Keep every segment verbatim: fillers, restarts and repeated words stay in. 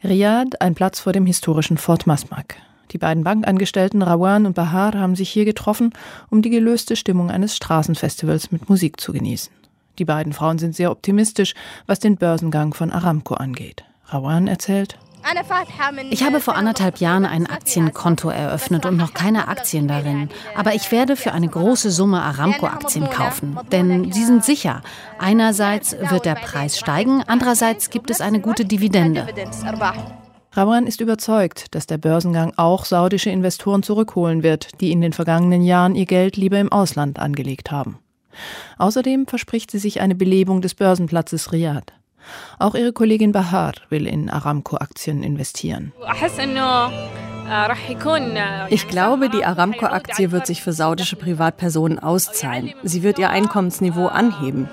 Riyadh, ein Platz vor dem historischen Fort Masmak. Die beiden Bankangestellten Rawan und Bahar haben sich hier getroffen, um die gelöste Stimmung eines Straßenfestivals mit Musik zu genießen. Die beiden Frauen sind sehr optimistisch, was den Börsengang von Aramco angeht. Rawan erzählt: Ich habe vor anderthalb Jahren ein Aktienkonto eröffnet und noch keine Aktien darin. Aber ich werde für eine große Summe Aramco-Aktien kaufen, denn sie sind sicher. Einerseits wird der Preis steigen, andererseits gibt es eine gute Dividende. Rawan ist überzeugt, dass der Börsengang auch saudische Investoren zurückholen wird, die in den vergangenen Jahren ihr Geld lieber im Ausland angelegt haben. Außerdem verspricht sie sich eine Belebung des Börsenplatzes Riyadh. Auch ihre Kollegin Bahar will in Aramco-Aktien investieren. Ich glaube, die Aramco-Aktie wird sich für saudische Privatpersonen auszahlen. Sie wird ihr Einkommensniveau anheben.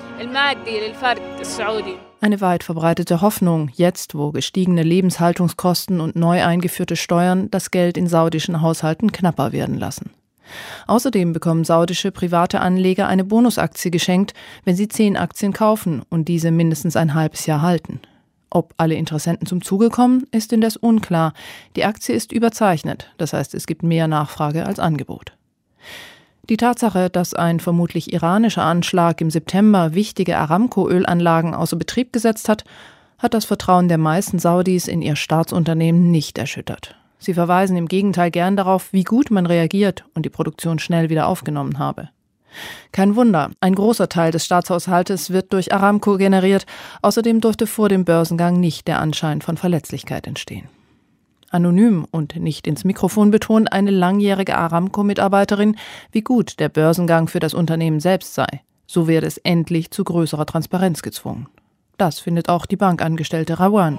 Eine weit verbreitete Hoffnung, jetzt, wo gestiegene Lebenshaltungskosten und neu eingeführte Steuern das Geld in saudischen Haushalten knapper werden lassen. Außerdem bekommen saudische private Anleger eine Bonusaktie geschenkt, wenn sie zehn Aktien kaufen und diese mindestens ein halbes Jahr halten. Ob alle Interessenten zum Zuge kommen, ist indes unklar. Die Aktie ist überzeichnet, das heißt, es gibt mehr Nachfrage als Angebot. Die Tatsache, dass ein vermutlich iranischer Anschlag im September wichtige Aramco-Ölanlagen außer Betrieb gesetzt hat, hat das Vertrauen der meisten Saudis in ihr Staatsunternehmen nicht erschüttert. Sie verweisen im Gegenteil gern darauf, wie gut man reagiert und die Produktion schnell wieder aufgenommen habe. Kein Wunder, ein großer Teil des Staatshaushaltes wird durch Aramco generiert. Außerdem durfte vor dem Börsengang nicht der Anschein von Verletzlichkeit entstehen. Anonym und nicht ins Mikrofon betont eine langjährige Aramco-Mitarbeiterin, wie gut der Börsengang für das Unternehmen selbst sei. So werde es endlich zu größerer Transparenz gezwungen. Das findet auch die Bankangestellte Rawan.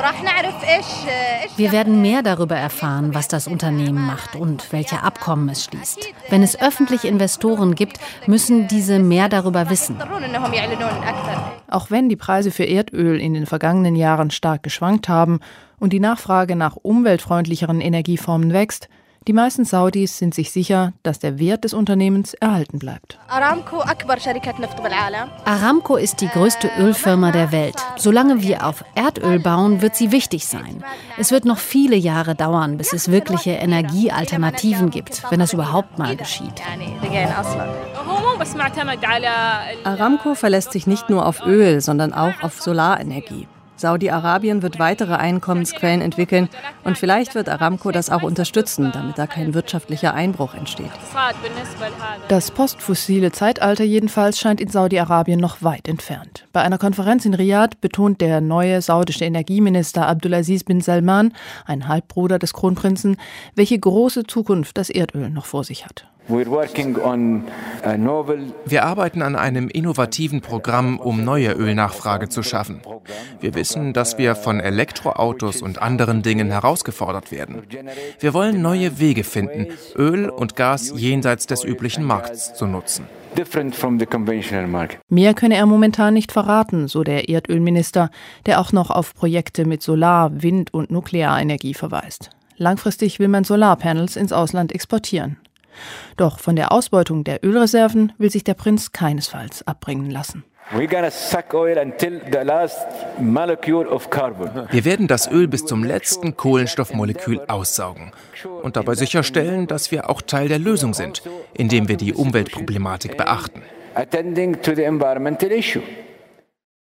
Wir werden mehr darüber erfahren, was das Unternehmen macht und welche Abkommen es schließt. Wenn es öffentliche Investoren gibt, müssen diese mehr darüber wissen. Auch wenn die Preise für Erdöl in den vergangenen Jahren stark geschwankt haben und die Nachfrage nach umweltfreundlicheren Energieformen wächst, die meisten Saudis sind sich sicher, dass der Wert des Unternehmens erhalten bleibt. Aramco ist die größte Ölfirma der Welt. Solange wir auf Erdöl bauen, wird sie wichtig sein. Es wird noch viele Jahre dauern, bis es wirkliche Energiealternativen gibt, wenn das überhaupt mal geschieht. Aramco verlässt sich nicht nur auf Öl, sondern auch auf Solarenergie. Saudi-Arabien wird weitere Einkommensquellen entwickeln und vielleicht wird Aramco das auch unterstützen, damit da kein wirtschaftlicher Einbruch entsteht. Das postfossile Zeitalter jedenfalls scheint in Saudi-Arabien noch weit entfernt. Bei einer Konferenz in Riyadh betont der neue saudische Energieminister Abdulaziz bin Salman, ein Halbbruder des Kronprinzen, welche große Zukunft das Erdöl noch vor sich hat. Wir arbeiten an einem innovativen Programm, um neue Ölnachfrage zu schaffen. Wir wissen, dass wir von Elektroautos und anderen Dingen herausgefordert werden. Wir wollen neue Wege finden, Öl und Gas jenseits des üblichen Markts zu nutzen. Mehr könne er momentan nicht verraten, so der Erdölminister, der auch noch auf Projekte mit Solar-, Wind- und Nuklearenergie verweist. Langfristig will man Solarpanels ins Ausland exportieren. Doch von der Ausbeutung der Ölreserven will sich der Prinz keinesfalls abbringen lassen. Wir werden das Öl bis zum letzten Kohlenstoffmolekül aussaugen und dabei sicherstellen, dass wir auch Teil der Lösung sind, indem wir die Umweltproblematik beachten.